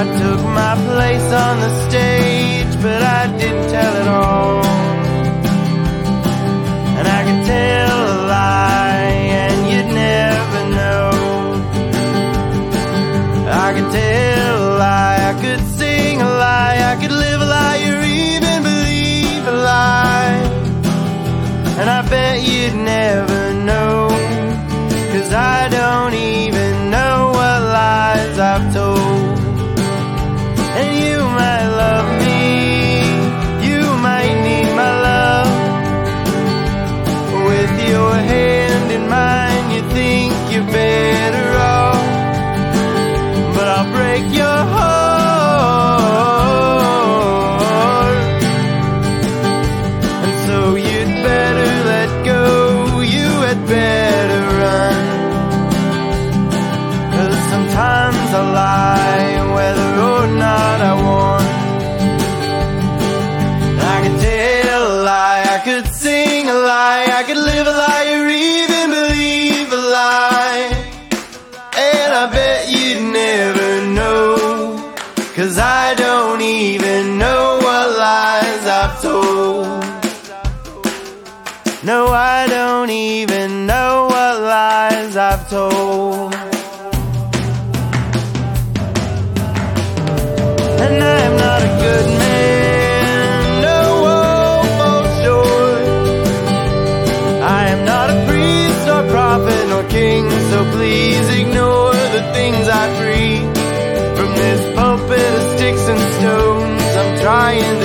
took my place on the stage, but I didn't tell it all. And I could tell a lie and you'd never know. I could tell a lie, I could sing a lie, I could live a lie, or even believe a lie. And I bet you'd never know, 'cause I don't even know what lies I've told. And you might love me, you might need my love. With your hand in mine, you think you're better off, but I'll break your heart. And so you'd better let go, you had better run. 'Cause sometimes I lie, whether or not I want. I could tell a lie, I could sing a lie, I could live a lie, or even believe a lie. And I bet you'd never know, 'cause I don't even know what lies I've told. No, I don't even know what lies I've told. And I am not a good man, no, oh, for sure. I am not a priest or prophet nor king, so please ignore the things I preach. From this pulpit of sticks and stones, I'm trying